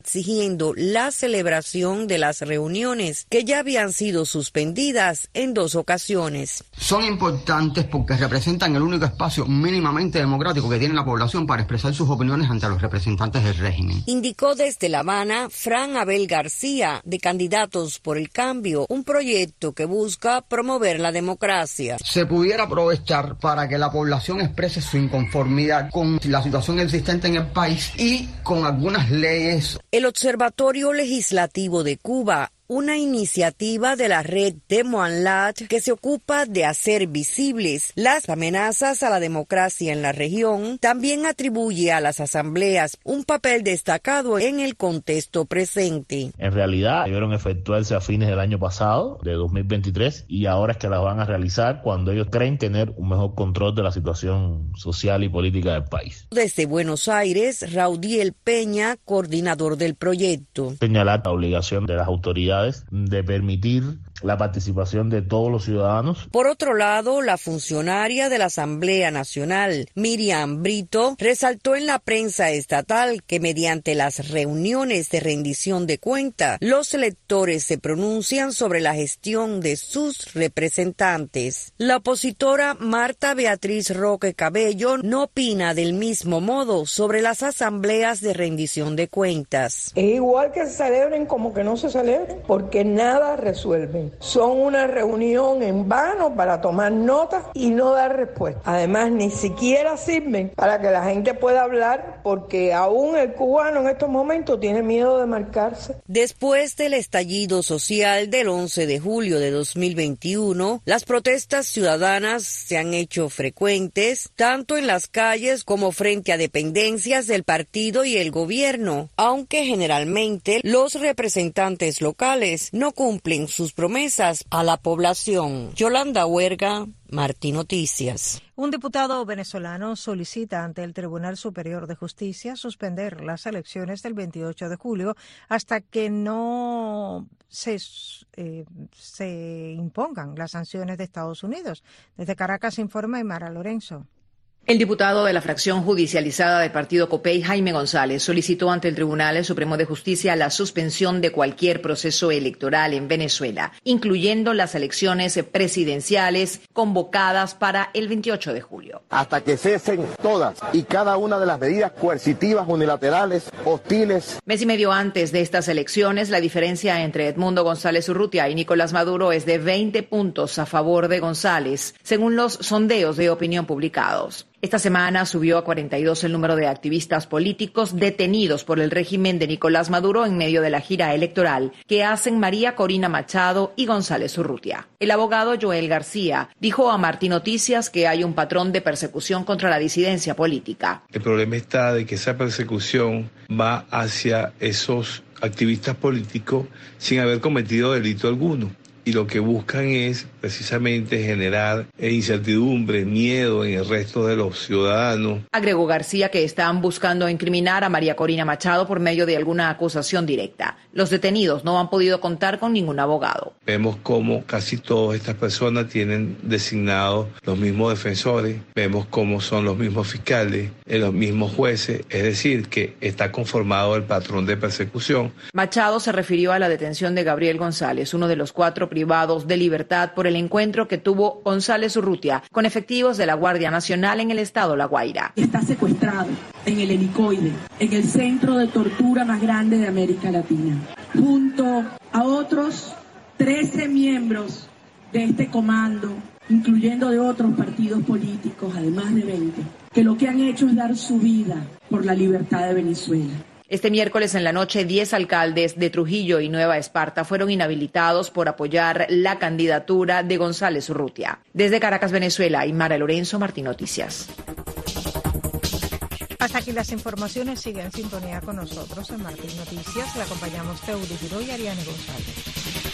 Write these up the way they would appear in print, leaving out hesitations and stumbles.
exigiendo la celebración de las reuniones que ya habían sido suspendidas en 2 ocasiones. Son importantes porque representan el único espacio mínimamente democrático que tiene la población para expresar sus opiniones ante los representantes del régimen. Indicó desde La Habana Fran Abel García, de Candidatos por el Cambio, un proyecto que busca promover la democracia. Se pudiera aprovechar para que la población exprese su inconformidad con la situación existente en el país y con algunas leyes. El Observatorio Legislativo de Cuba, una iniciativa de la red Demo and Lat que se ocupa de hacer visibles las amenazas a la democracia en la región, también atribuye a las asambleas un papel destacado en el contexto presente. En realidad, debieron efectuarse a fines del año pasado, de 2023, y ahora es que las van a realizar cuando ellos creen tener un mejor control de la situación social y política del país. Desde Buenos Aires, Raudiel Peña, coordinador del proyecto. Señalar la obligación de las autoridades de permitir la participación de todos los ciudadanos. Por otro lado, la funcionaria de la Asamblea Nacional, Miriam Brito, resaltó en la prensa estatal que mediante las reuniones de rendición de cuenta, los electores se pronuncian sobre la gestión de sus representantes. La opositora Marta Beatriz Roque Cabello no opina del mismo modo sobre las asambleas de rendición de cuentas. Es igual que se celebren como que no se celebren, porque nada resuelven. Son una reunión en vano para tomar notas y no dar respuesta. Además, ni siquiera sirven para que la gente pueda hablar, porque aún el cubano en estos momentos tiene miedo de marcarse. Después del estallido social del 11 de julio de 2021, las protestas ciudadanas se han hecho frecuentes, tanto en las calles como frente a dependencias del partido y el gobierno, aunque generalmente los representantes locales no cumplen sus promesas a la población. Yolanda Huerga, Martí Noticias. Un diputado venezolano solicita ante el Tribunal Superior de Justicia suspender las elecciones del 28 de julio hasta que no se impongan las sanciones de Estados Unidos. Desde Caracas informa Aymara Lorenzo. El diputado de la fracción judicializada del partido COPEI, Jaime González, solicitó ante el Tribunal Supremo de Justicia la suspensión de cualquier proceso electoral en Venezuela, incluyendo las elecciones presidenciales convocadas para el 28 de julio. Hasta que cesen todas y cada una de las medidas coercitivas, unilaterales, hostiles. Mes y medio antes de estas elecciones, la diferencia entre Edmundo González Urrutia y Nicolás Maduro es de 20 puntos a favor de González, según los sondeos de opinión publicados. Esta semana subió a 42 el número de activistas políticos detenidos por el régimen de Nicolás Maduro en medio de la gira electoral que hacen María Corina Machado y González Urrutia. El abogado Joel García dijo a Martí Noticias que hay un patrón de persecución contra la disidencia política. El problema está de que esa persecución va hacia esos activistas políticos sin haber cometido delito alguno. Y lo que buscan es precisamente generar incertidumbre, miedo en el resto de los ciudadanos. Agregó García que están buscando incriminar a María Corina Machado por medio de alguna acusación directa. Los detenidos no han podido contar con ningún abogado. Vemos cómo casi todas estas personas tienen designados los mismos defensores, vemos cómo son los mismos fiscales, los mismos jueces, es decir, que está conformado el patrón de persecución. Machado se refirió a la detención de Gabriel González, uno de los 4 privados de libertad por el encuentro que tuvo González Urrutia con efectivos de la Guardia Nacional en el estado La Guaira. Está secuestrado en el Helicoide, en el centro de tortura más grande de América Latina, junto a otros 13 miembros de este comando, incluyendo de otros partidos políticos, además de 20, que lo que han hecho es dar su vida por la libertad de Venezuela. Este miércoles en la noche, 10 alcaldes de Trujillo y Nueva Esparta fueron inhabilitados por apoyar la candidatura de González Urrutia. Desde Caracas, Venezuela, Aymara Lorenzo, Martí Noticias. Hasta aquí las informaciones. Sigue en sintonía con nosotros en Martí Noticias. Le acompañamos Teudi Giró y Ariane González.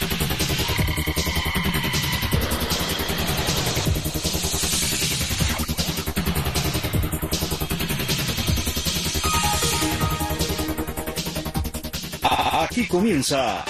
Aquí comienza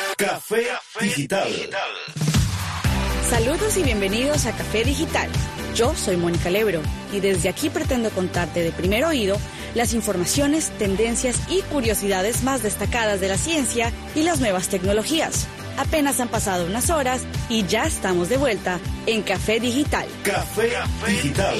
Café Digital. Saludos y bienvenidos a Café Digital, Yo soy Mónica Lebro y desde aquí pretendo contarte de primer oído las informaciones, tendencias y curiosidades más destacadas de la ciencia y las nuevas tecnologías. Apenas han pasado unas horas y ya estamos de vuelta en Café Digital. Café Digital.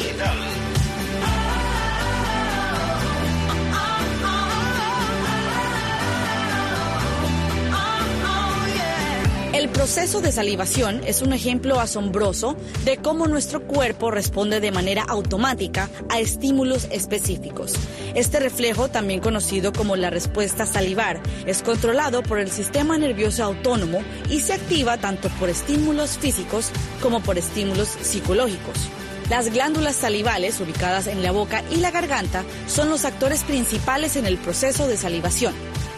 El proceso de salivación es un ejemplo asombroso de cómo nuestro cuerpo responde de manera automática a estímulos específicos. Este reflejo, también conocido como la respuesta salivar, es controlado por el sistema nervioso autónomo y se activa tanto por estímulos físicos como por estímulos psicológicos. Las glándulas salivales, ubicadas en la boca y la garganta, son los actores principales en el proceso de salivación.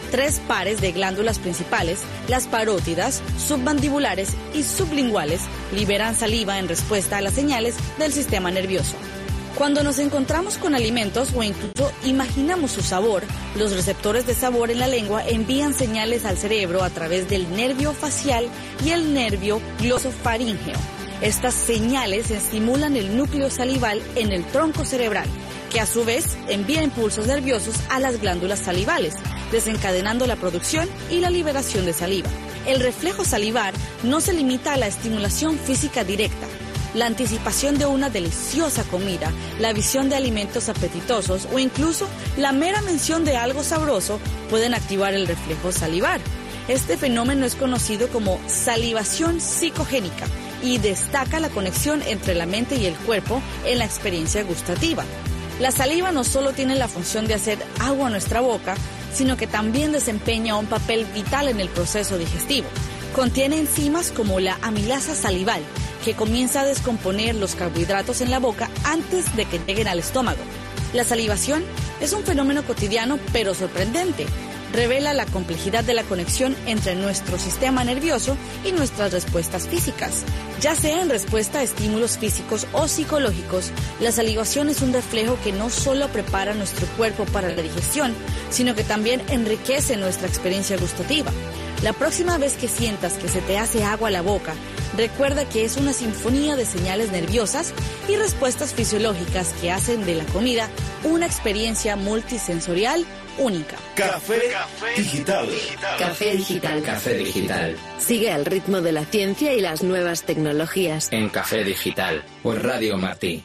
3 pares de glándulas principales, las parótidas, submandibulares y sublinguales, liberan saliva en respuesta a las señales del sistema nervioso. Cuando nos encontramos con alimentos o incluso imaginamos su sabor, los receptores de sabor en la lengua envían señales al cerebro a través del nervio facial y el nervio glosofaríngeo. Estas señales estimulan el núcleo salival en el tronco cerebral, que a su vez envía impulsos nerviosos a las glándulas salivales, desencadenando la producción y la liberación de saliva. El reflejo salivar no se limita a la estimulación física directa. La anticipación de una deliciosa comida, la visión de alimentos apetitosos o incluso la mera mención de algo sabroso pueden activar el reflejo salivar. Este fenómeno es conocido como salivación psicogénica y destaca la conexión entre la mente y el cuerpo en la experiencia gustativa. La saliva no solo tiene la función de hacer agua a nuestra boca, sino que también desempeña un papel vital en el proceso digestivo. Contiene enzimas como la amilasa salival, que comienza a descomponer los carbohidratos en la boca antes de que lleguen al estómago. La salivación es un fenómeno cotidiano pero sorprendente. Revela la complejidad de la conexión entre nuestro sistema nervioso y nuestras respuestas físicas. Ya sea en respuesta a estímulos físicos o psicológicos, la salivación es un reflejo que no solo prepara nuestro cuerpo para la digestión, sino que también enriquece nuestra experiencia gustativa. La próxima vez que sientas que se te hace agua a la boca, recuerda que es una sinfonía de señales nerviosas y respuestas fisiológicas que hacen de la comida una experiencia multisensorial única. Café Digital. Café Digital. Café Digital. Sigue al ritmo de la ciencia y las nuevas tecnologías. En Café Digital, por Radio Martí.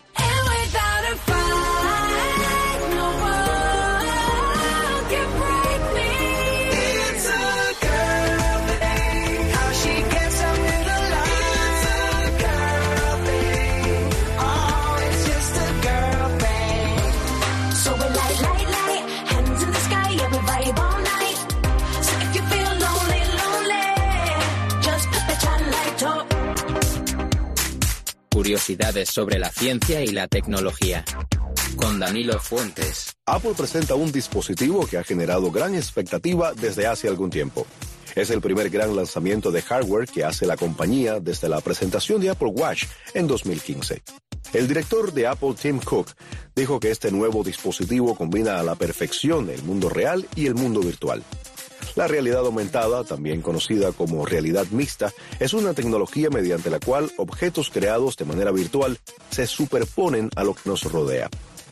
Curiosidades sobre la ciencia y la tecnología. Con Danilo Fuentes. Apple presenta un dispositivo que ha generado gran expectativa desde hace algún tiempo. Es el primer gran lanzamiento de hardware que hace la compañía desde la presentación de Apple Watch en 2015. El director de Apple, Tim Cook, dijo que este nuevo dispositivo combina a la perfección el mundo real y el mundo virtual. La realidad aumentada, también conocida como realidad mixta, es una tecnología mediante la cual objetos creados de manera virtual se superponen a lo que nos rodea.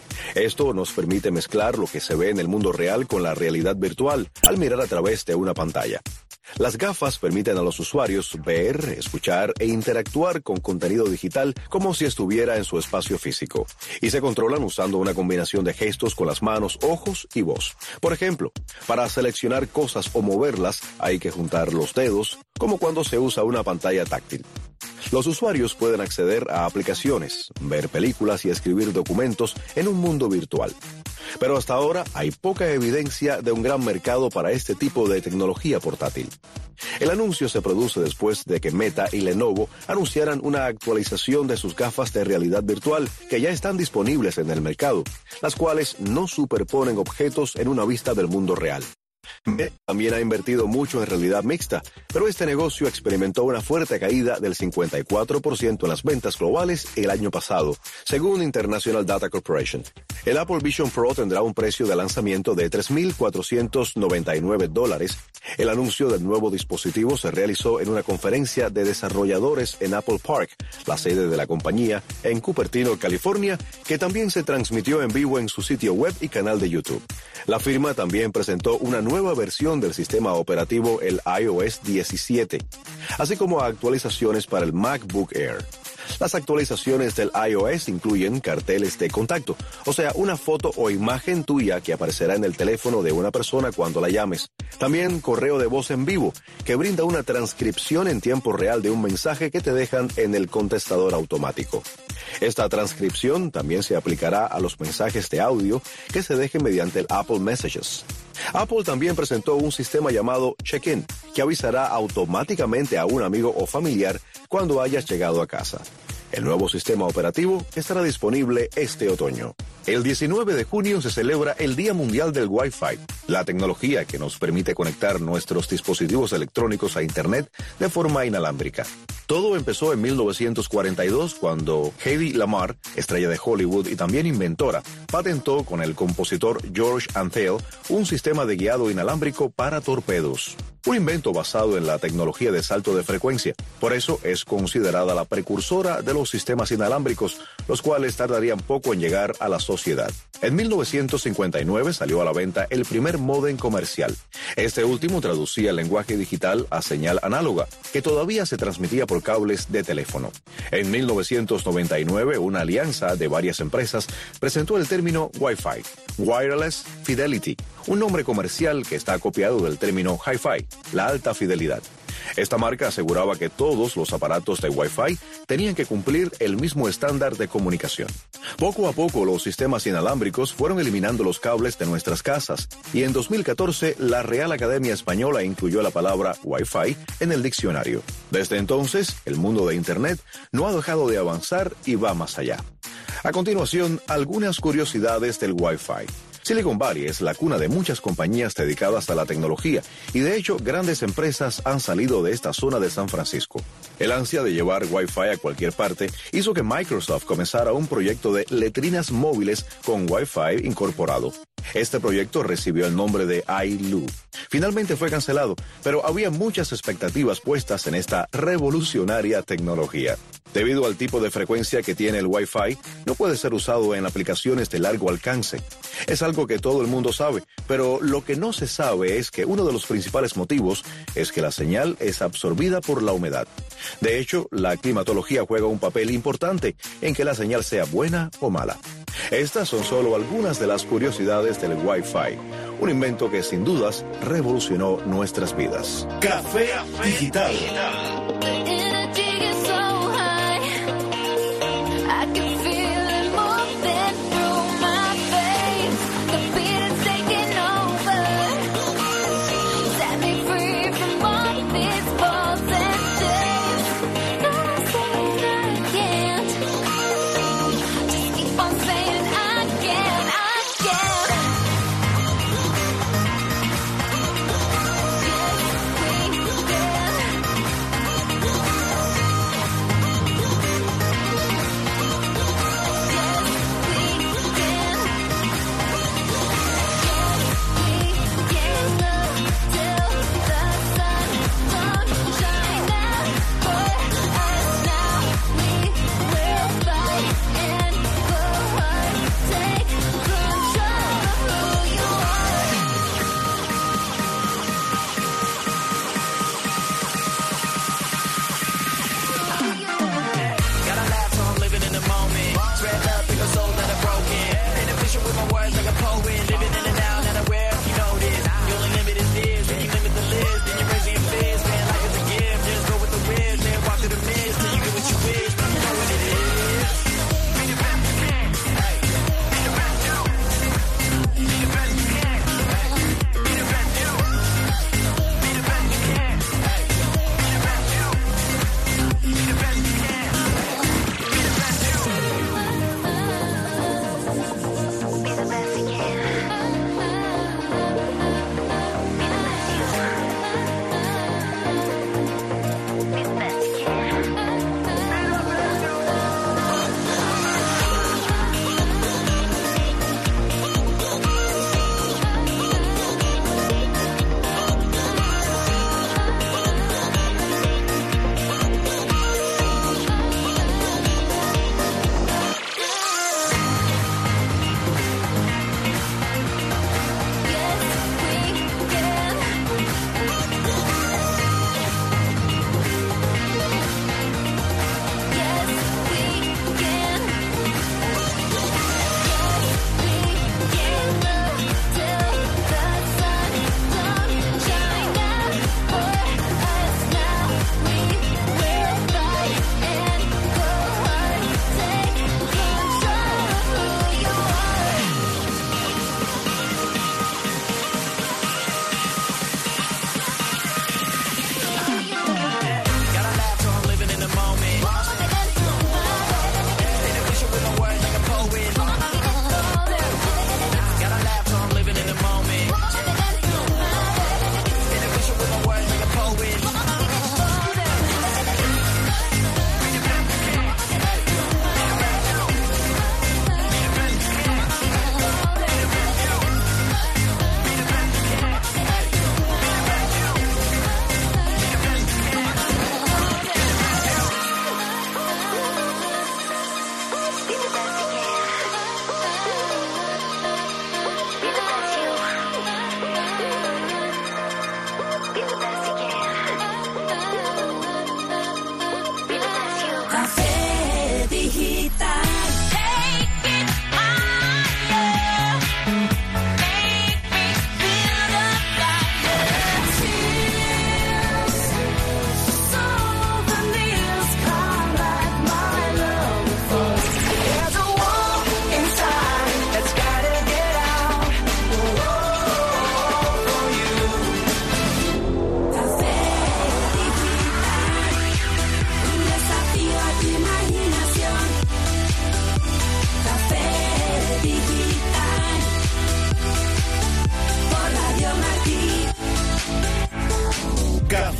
Esto nos permite mezclar lo que se ve en el mundo real con la realidad virtual al mirar a través de una pantalla. Las gafas permiten a los usuarios ver, escuchar e interactuar con contenido digital como si estuviera en su espacio físico, y se controlan usando una combinación de gestos con las manos, ojos y voz. Por ejemplo, para seleccionar cosas o moverlas hay que juntar los dedos, como cuando se usa una pantalla táctil. Los usuarios pueden acceder a aplicaciones, ver películas y escribir documentos en un mundo virtual. Pero hasta ahora hay poca evidencia de un gran mercado para este tipo de tecnología portátil. El anuncio se produce después de que Meta y Lenovo anunciaran una actualización de sus gafas de realidad virtual que ya están disponibles en el mercado, las cuales no superponen objetos en una vista del mundo real. Meta también ha invertido mucho en realidad mixta, pero este negocio experimentó una fuerte caída del 54% en las ventas globales el año pasado, según International Data Corporation. El Apple Vision Pro tendrá un precio de lanzamiento de $3,499. El anuncio del nuevo dispositivo se realizó en una conferencia de desarrolladores en Apple Park, la sede de la compañía, en Cupertino, California, que también se transmitió en vivo en su sitio web y canal de YouTube. La firma también presentó una nueva versión del sistema operativo, el iOS 17, así como actualizaciones para el MacBook Air. Las actualizaciones del iOS incluyen carteles de contacto, o sea, una foto o imagen tuya que aparecerá en el teléfono de una persona cuando la llames. También correo de voz en vivo, que brinda una transcripción en tiempo real de un mensaje que te dejan en el contestador automático. Esta transcripción también se aplicará a los mensajes de audio que se dejen mediante el Apple Messages. Apple también presentó un sistema llamado Check-in, que avisará automáticamente a un amigo o familiar cuando hayas llegado a casa. El nuevo sistema operativo estará disponible este otoño. El 19 de junio se celebra el Día Mundial del Wi-Fi, la tecnología que nos permite conectar nuestros dispositivos electrónicos a Internet de forma inalámbrica. Todo empezó en 1942 cuando Hedy Lamarr, estrella de Hollywood y también inventora, patentó con el compositor George Antheil un sistema de guiado inalámbrico para torpedos. Un invento basado en la tecnología de salto de frecuencia. Por eso es considerada la precursora de los sistemas inalámbricos, los cuales tardarían poco en llegar a la sociedad. En 1959 salió a la venta el primer módem comercial. Este último traducía el lenguaje digital a señal análoga, que todavía se transmitía por cables de teléfono. En 1999, una alianza de varias empresas presentó el término Wi-Fi, Wireless Fidelity, un nombre comercial que está copiado del término Hi-Fi, la alta fidelidad. Esta marca aseguraba que todos los aparatos de Wi-Fi tenían que cumplir el mismo estándar de comunicación. Poco a poco los sistemas inalámbricos fueron eliminando los cables de nuestras casas y en 2014 la Real Academia Española incluyó la palabra Wi-Fi en el diccionario. Desde entonces, el mundo de Internet no ha dejado de avanzar y va más allá. A continuación, algunas curiosidades del Wi-Fi. Silicon Valley es la cuna de muchas compañías dedicadas a la tecnología y de hecho grandes empresas han salido de esta zona de San Francisco. El ansia de llevar Wi-Fi a cualquier parte hizo que Microsoft comenzara un proyecto de letrinas móviles con Wi-Fi incorporado. Este proyecto recibió el nombre de iLoo. Finalmente fue cancelado, pero había muchas expectativas puestas en esta revolucionaria tecnología. Debido al tipo de frecuencia que tiene el Wi-Fi, no puede ser usado en aplicaciones de largo alcance. Es algo que todo el mundo sabe, pero lo que no se sabe es que uno de los principales motivos es que la señal es absorbida por la humedad. De hecho, la climatología juega un papel importante en que la señal sea buena o mala. Estas son solo algunas de las curiosidades del Wi-Fi, un invento que sin dudas revolucionó nuestras vidas. Café Digital.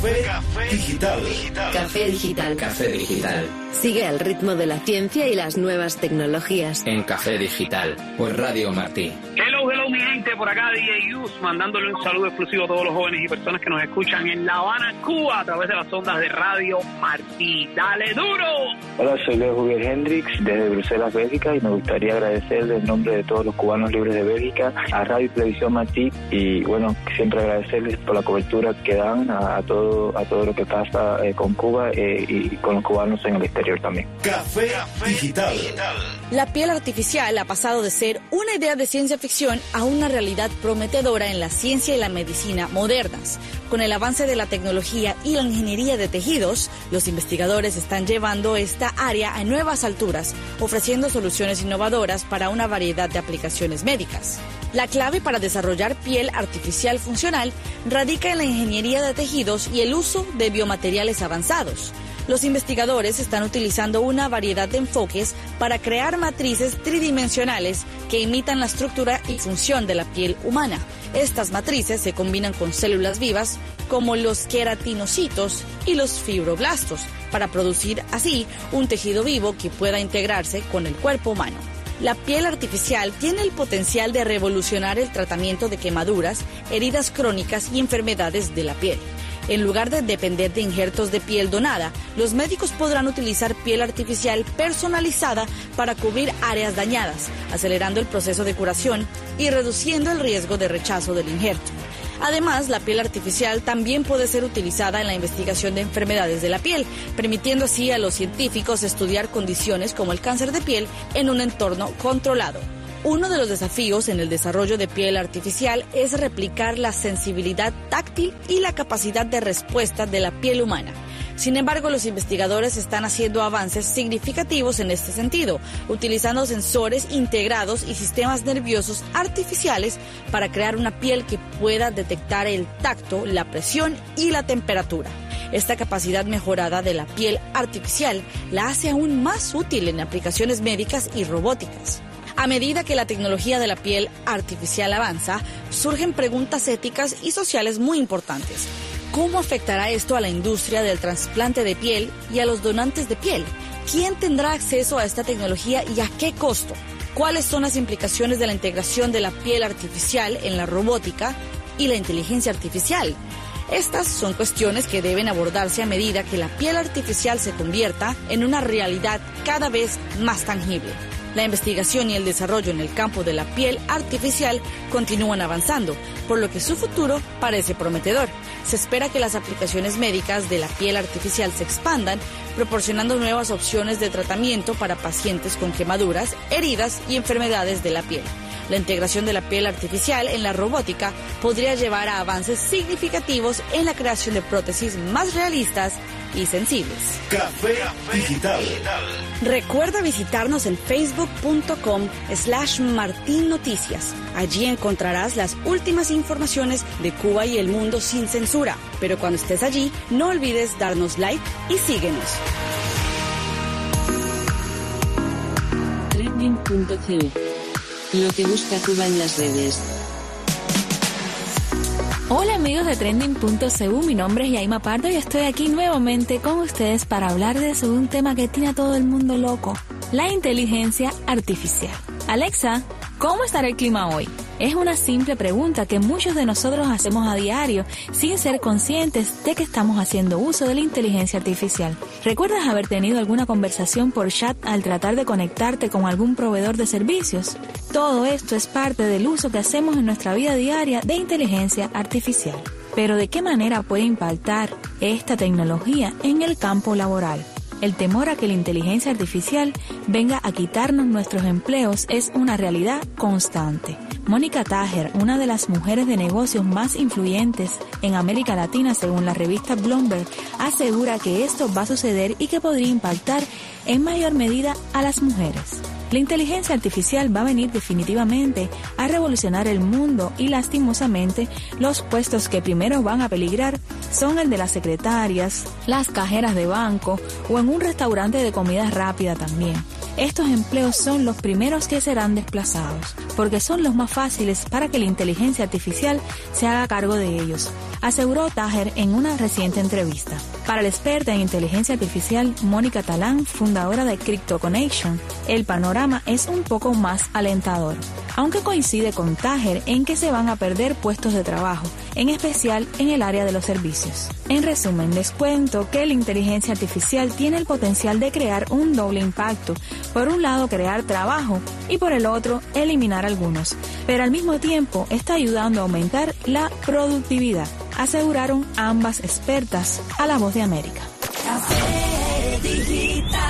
Café Digital. Café Digital. Café Digital. Sigue al ritmo de la ciencia y las nuevas tecnologías. En Café Digital, por Radio Martí. Hello, mi gente, por acá DJ Yus, mandándole un saludo exclusivo a todos los jóvenes y personas que nos escuchan en La Habana, Cuba, a través de las ondas de Radio Martí. ¡Dale duro! Hola, soy Leo Julián Hendrix, desde Bruselas, Bélgica, y me gustaría agradecerle en nombre de todos los cubanos libres de Bélgica a Radio y Televisión Martí, y bueno, siempre agradecerles por la cobertura que dan a todo lo que pasa con Cuba y con los cubanos en el exterior también. Café Digital. La piel artificial ha pasado de ser una idea de ciencia ficción a una realidad prometedora en la ciencia y la medicina modernas. Con el avance de la tecnología y la ingeniería de tejidos, los investigadores están llevando esta área a nuevas alturas, ofreciendo soluciones innovadoras para una variedad de aplicaciones médicas. La clave para desarrollar piel artificial funcional radica en la ingeniería de tejidos y el uso de biomateriales avanzados. Los investigadores están utilizando una variedad de enfoques para crear matrices tridimensionales que imitan la estructura y función de la piel humana. Estas matrices se combinan con células vivas como los queratinocitos y los fibroblastos para producir así un tejido vivo que pueda integrarse con el cuerpo humano. La piel artificial tiene el potencial de revolucionar el tratamiento de quemaduras, heridas crónicas y enfermedades de la piel. En lugar de depender de injertos de piel donada, los médicos podrán utilizar piel artificial personalizada para cubrir áreas dañadas, acelerando el proceso de curación y reduciendo el riesgo de rechazo del injerto. Además, la piel artificial también puede ser utilizada en la investigación de enfermedades de la piel, permitiendo así a los científicos estudiar condiciones como el cáncer de piel en un entorno controlado. Uno de los desafíos en el desarrollo de piel artificial es replicar la sensibilidad táctil y la capacidad de respuesta de la piel humana. Sin embargo, los investigadores están haciendo avances significativos en este sentido, utilizando sensores integrados y sistemas nerviosos artificiales para crear una piel que pueda detectar el tacto, la presión y la temperatura. Esta capacidad mejorada de la piel artificial la hace aún más útil en aplicaciones médicas y robóticas. A medida que la tecnología de la piel artificial avanza, surgen preguntas éticas y sociales muy importantes. ¿Cómo afectará esto a la industria del trasplante de piel y a los donantes de piel? ¿Quién tendrá acceso a esta tecnología y a qué costo? ¿Cuáles son las implicaciones de la integración de la piel artificial en la robótica y la inteligencia artificial? Estas son cuestiones que deben abordarse a medida que la piel artificial se convierta en una realidad cada vez más tangible. La investigación y el desarrollo en el campo de la piel artificial continúan avanzando, por lo que su futuro parece prometedor. Se espera que las aplicaciones médicas de la piel artificial se expandan, proporcionando nuevas opciones de tratamiento para pacientes con quemaduras, heridas y enfermedades de la piel. La integración de la piel artificial en la robótica podría llevar a avances significativos en la creación de prótesis más realistas y sensibles. Café Digital. Recuerda visitarnos en facebook.com/martinnoticias. Allí encontrarás las últimas informaciones de Cuba y el mundo sin censura. Pero cuando estés allí, no olvides darnos like y síguenos. Trending.co. Lo que busca Cuba en las redes. Hola amigos de Trending.cu, mi nombre es Yaima Pardo y estoy aquí nuevamente con ustedes para hablarles sobre un tema que tiene a todo el mundo loco, la inteligencia artificial. Alexa, ¿cómo estará el clima hoy? Es una simple pregunta que muchos de nosotros hacemos a diario sin ser conscientes de que estamos haciendo uso de la inteligencia artificial. ¿Recuerdas haber tenido alguna conversación por chat al tratar de conectarte con algún proveedor de servicios? Todo esto es parte del uso que hacemos en nuestra vida diaria de inteligencia artificial. Pero ¿de qué manera puede impactar esta tecnología en el campo laboral? El temor a que la inteligencia artificial venga a quitarnos nuestros empleos es una realidad constante. Mónica Tajer, una de las mujeres de negocios más influyentes en América Latina según la revista Bloomberg, asegura que esto va a suceder y que podría impactar en mayor medida a las mujeres. La inteligencia artificial va a venir definitivamente a revolucionar el mundo y lastimosamente los puestos que primero van a peligrar son el de las secretarias, las cajeras de banco o en un restaurante de comida rápida también. estos empleos son los primeros que serán desplazados, porque son los más fáciles para que la inteligencia artificial se haga cargo de ellos, aseguró Taher en una reciente entrevista. Para la experta en inteligencia artificial Mónica Talán, fundadora de CryptoConnection, el panorama es un poco más alentador, aunque coincide con Taher en que se van a perder puestos de trabajo, en especial en el área de los servicios. En resumen, les cuento que la inteligencia artificial tiene el potencial de crear un doble impacto. Por un lado, crear trabajo y por el otro, eliminar algunos. Pero al mismo tiempo, está ayudando a aumentar la productividad, aseguraron ambas expertas a La Voz de América. Café Digital.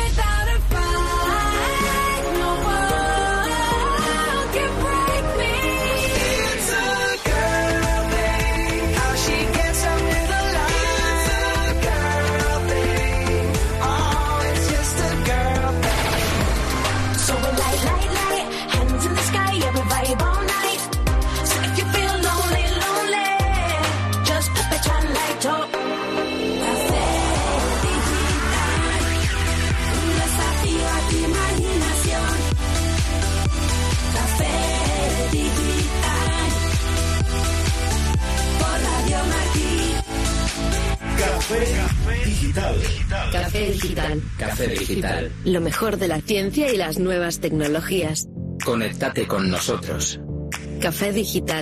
Café Digital. Café Digital. Café Digital. Lo mejor de la ciencia y las nuevas tecnologías. Conéctate con nosotros. Café Digital.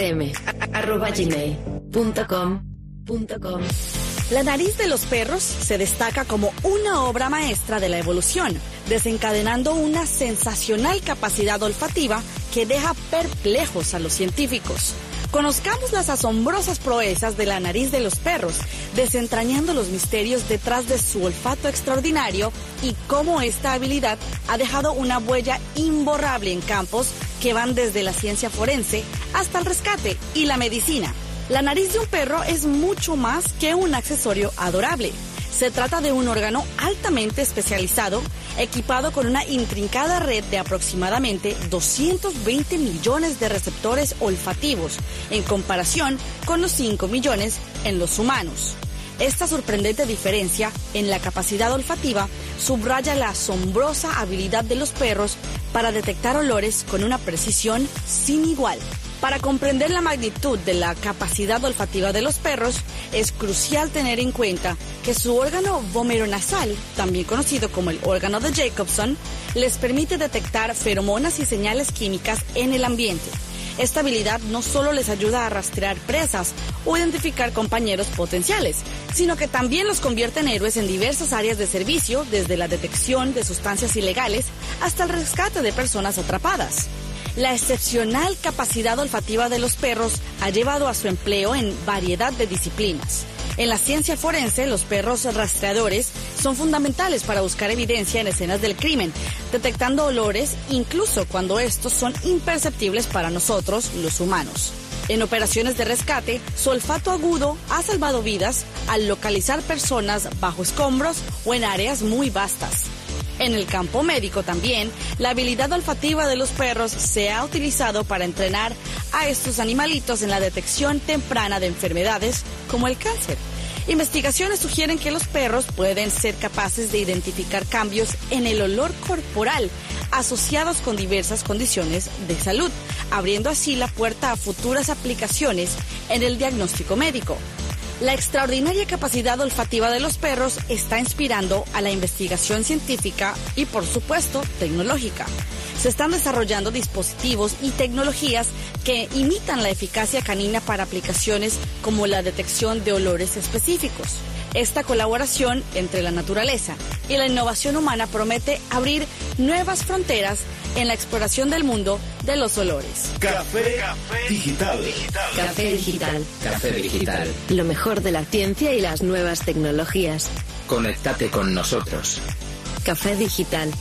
rm@gmail.com. La nariz de los perros se destaca como una obra maestra de la evolución, desencadenando una sensacional capacidad olfativa que deja perplejos a los científicos. Conozcamos las asombrosas proezas de la nariz de los perros, desentrañando los misterios detrás de su olfato extraordinario y cómo esta habilidad ha dejado una huella imborrable en campos que van desde la ciencia forense hasta el rescate y la medicina. La nariz de un perro es mucho más que un accesorio adorable. Se trata de un órgano altamente especializado, equipado con una intrincada red de aproximadamente 220 millones de receptores olfativos, en comparación con los 5 millones en los humanos. Esta sorprendente diferencia en la capacidad olfativa subraya la asombrosa habilidad de los perros para detectar olores con una precisión sin igual. Para comprender la magnitud de la capacidad olfativa de los perros, es crucial tener en cuenta que su órgano vomeronasal, también conocido como el órgano de Jacobson, les permite detectar feromonas y señales químicas en el ambiente. Esta habilidad no solo les ayuda a rastrear presas o identificar compañeros potenciales, sino que también los convierte en héroes en diversas áreas de servicio, desde la detección de sustancias ilegales hasta el rescate de personas atrapadas. La excepcional capacidad olfativa de los perros ha llevado a su empleo en variedad de disciplinas. En la ciencia forense, los perros rastreadores son fundamentales para buscar evidencia en escenas del crimen, detectando olores incluso cuando estos son imperceptibles para nosotros, los humanos. En operaciones de rescate, su olfato agudo ha salvado vidas al localizar personas bajo escombros o en áreas muy vastas. En el campo médico también, la habilidad olfativa de los perros se ha utilizado para entrenar a estos animalitos en la detección temprana de enfermedades como el cáncer. Investigaciones sugieren que los perros pueden ser capaces de identificar cambios en el olor corporal asociados con diversas condiciones de salud, abriendo así la puerta a futuras aplicaciones en el diagnóstico médico. La extraordinaria capacidad olfativa de los perros está inspirando a la investigación científica y, por supuesto, tecnológica. Se están desarrollando dispositivos y tecnologías que imitan la eficacia canina para aplicaciones como la detección de olores específicos. Esta colaboración entre la naturaleza y la innovación humana promete abrir nuevas fronteras en la exploración del mundo de los olores. Café Digital. Café Digital. Café Digital. Lo mejor de la ciencia y las nuevas tecnologías. Conéctate con nosotros. Café Digital.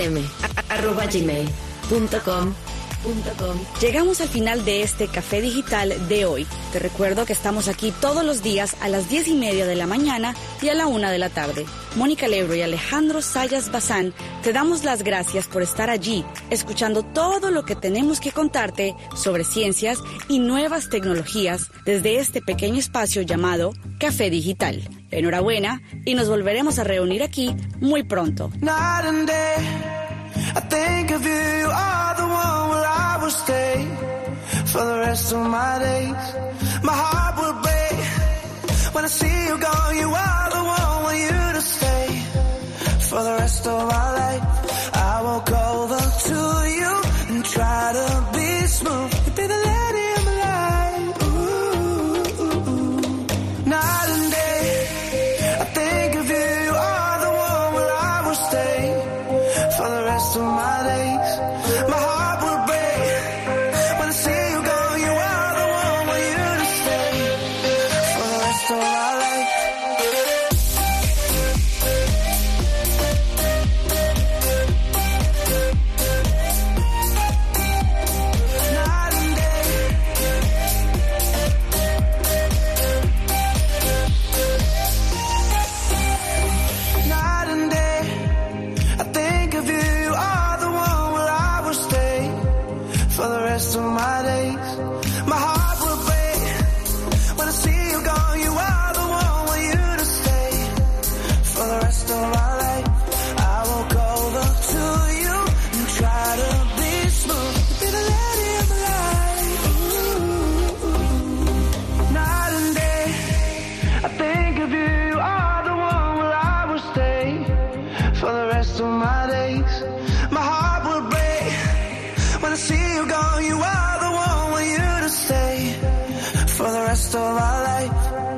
rm@gmail.com. Llegamos al final de este Café Digital de hoy. Te recuerdo que estamos aquí todos los días a las 10:30 de la mañana y a la 1 de la tarde. Mónica Lebro y Alejandro Sayas Bazán, te damos las gracias por estar allí, escuchando todo lo que tenemos que contarte sobre ciencias y nuevas tecnologías desde este pequeño espacio llamado Café Digital. Enhorabuena y nos volveremos a reunir aquí muy pronto. Night and day, I think of you, you are the one where I will stay for the rest of my days. My heart will break when I see you gone, you are the one, I want you to stay for the rest of our life. I will go to you and try to be smooth. You'll be the lady of my life. Ooh. Night and day, I think of you, you are the one where I will stay for the rest of my days. My heart will break when I see you go. You are the one, want you to stay for the rest of our life. Night and day, night and day, I think of you, you are the one where I will stay for the rest of my days. My heart will break when I see you gone, you are the one, want you to stay for the rest of our life. I will go to you and try to be smooth, be the lady of my life. Ooh. Night and day, I think of you, you are the one where I will stay for the rest of my days. My heart will break when I see you gone. You are the one, want you to stay for the rest of our life.